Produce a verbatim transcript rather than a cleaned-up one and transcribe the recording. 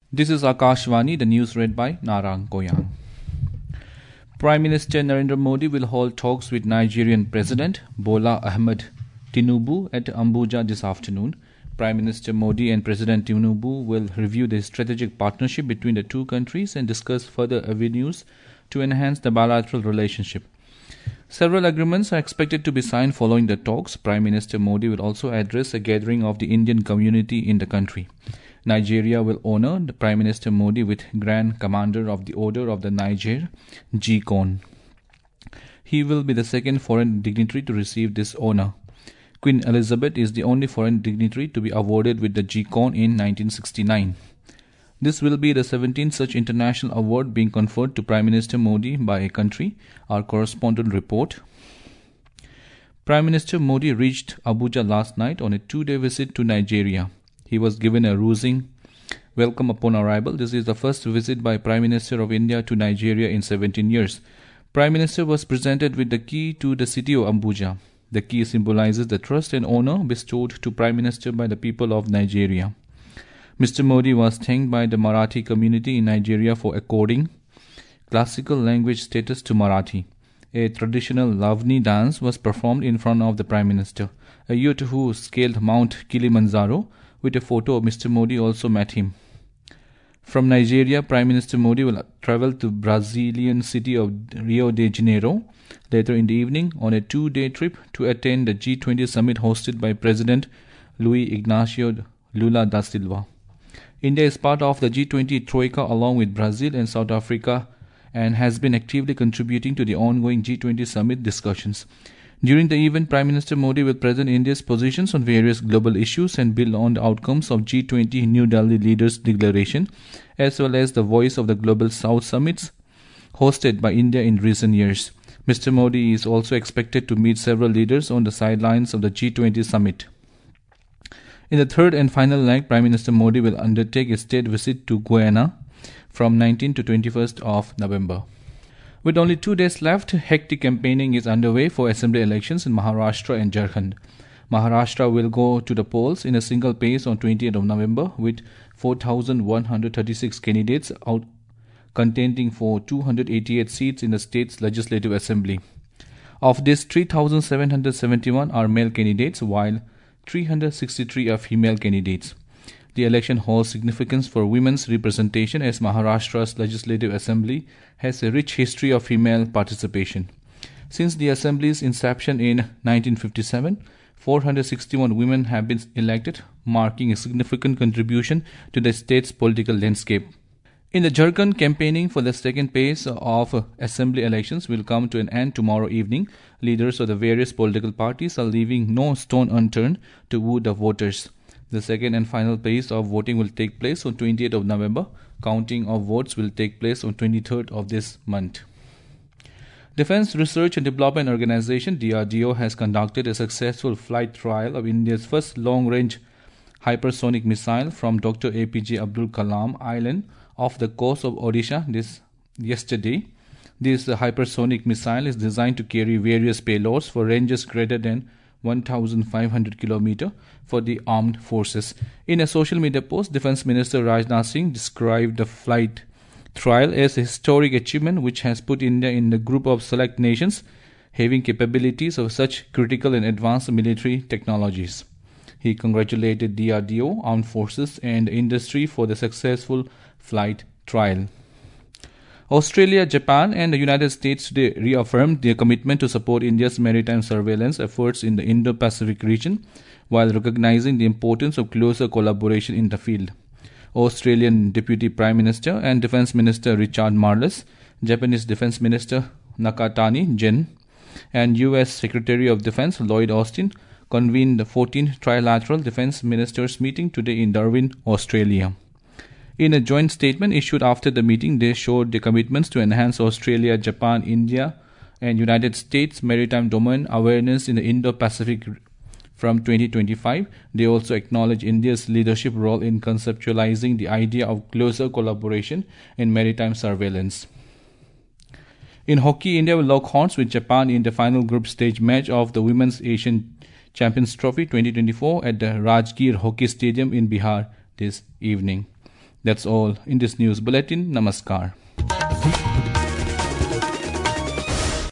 This is Akashvani, the news read by Narang Koyang. Prime Minister Narendra Modi will hold talks with Nigerian President Bola Ahmed Tinubu at Abuja this afternoon. Prime Minister Modi and President Tinubu will review the strategic partnership between the two countries and discuss further avenues to enhance the bilateral relationship. Several agreements are expected to be signed following the talks. Prime Minister Modi will also address a gathering of the Indian community in the country. Nigeria will honor the Prime Minister Modi with Grand Commander of the Order of the Niger, G C O N. He will be the second foreign dignitary to receive this honor. Queen Elizabeth is the only foreign dignitary to be awarded with the G C O N in nineteen sixty-nine. This will be the seventeenth such international award being conferred to Prime Minister Modi by a country, our correspondent report. Prime Minister Modi reached Abuja last night on a two-day visit to Nigeria. He was given a rousing welcome upon arrival. This is the first visit by Prime Minister of India to Nigeria in seventeen years. Prime Minister was presented with the key to the city of Abuja. The key symbolizes the trust and honor bestowed to Prime Minister by the people of Nigeria. Mister Modi was thanked by the Marathi community in Nigeria for according classical language status to Marathi. A traditional Lavani dance was performed in front of the Prime Minister. A youth who scaled Mount Kilimanjaro with a photo of Mister Modi also met him. From Nigeria, Prime Minister Modi will travel to Brazilian city of Rio de Janeiro later in the evening on a two-day trip to attend the G twenty summit hosted by President Luiz Inácio Lula da Silva. India is part of the G twenty Troika along with Brazil and South Africa and has been actively contributing to the ongoing G twenty summit discussions. During the event, Prime Minister Modi will present India's positions on various global issues and build on the outcomes of G twenty New Delhi Leaders' Declaration, as well as the Voice of the Global South summits hosted by India in recent years. Mister Modi is also expected to meet several leaders on the sidelines of the G twenty summit. In the third and final leg, Prime Minister Modi will undertake a state visit to Guyana from nineteenth to twenty-first of November. With only two days left, hectic campaigning is underway for assembly elections in Maharashtra and Jharkhand. Maharashtra will go to the polls in a single pace on twentieth of November with four thousand one hundred thirty-six candidates out contending for two hundred eighty-eight seats in the state's legislative assembly. Of this, three thousand seven hundred seventy-one are male candidates while three hundred sixty-three are female candidates. The election holds significance for women's representation as Maharashtra's Legislative Assembly has a rich history of female participation. Since the Assembly's inception in nineteen fifty-seven, four hundred sixty-one women have been elected, marking a significant contribution to the state's political landscape. In the Jharkhand, campaigning for the second phase of assembly elections will come to an end tomorrow evening. Leaders of the various political parties are leaving no stone unturned to woo the voters. The second and final phase of voting will take place on twentieth of November. Counting of votes will take place on twenty-third of this month. Defense Research and Development Organization D R D O has conducted a successful flight trial of India's first long-range hypersonic missile from Doctor A P J Abdul Kalam Island off the coast of Odisha this yesterday. This hypersonic missile is designed to carry various payloads for ranges greater than one thousand five hundred kilometers for the armed forces. In a social media post, Defense Minister Rajnath Singh described the flight trial as a historic achievement which has put India in the group of select nations having capabilities of such critical and advanced military technologies. He congratulated D R D O, armed forces and industry for the successful flight trial. Australia, Japan and the United States today reaffirmed their commitment to support India's maritime surveillance efforts in the Indo-Pacific region while recognizing the importance of closer collaboration in the field. Australian Deputy Prime Minister and Defence Minister Richard Marles, Japanese Defence Minister Nakatani Gen, and U S Secretary of Defence Lloyd Austin convened the fourteenth Trilateral Defence Ministers meeting today in Darwin, Australia. In a joint statement issued after the meeting, they showed their commitments to enhance Australia, Japan, India, and United States maritime domain awareness in the Indo-Pacific from twenty twenty-five. They also acknowledge India's leadership role in conceptualizing the idea of closer collaboration in maritime surveillance. In hockey, India will lock horns with Japan in the final group stage match of the Women's Asian Champions Trophy twenty twenty-four at the Rajgir Hockey Stadium in Bihar this evening. That's all in this news bulletin. Namaskar.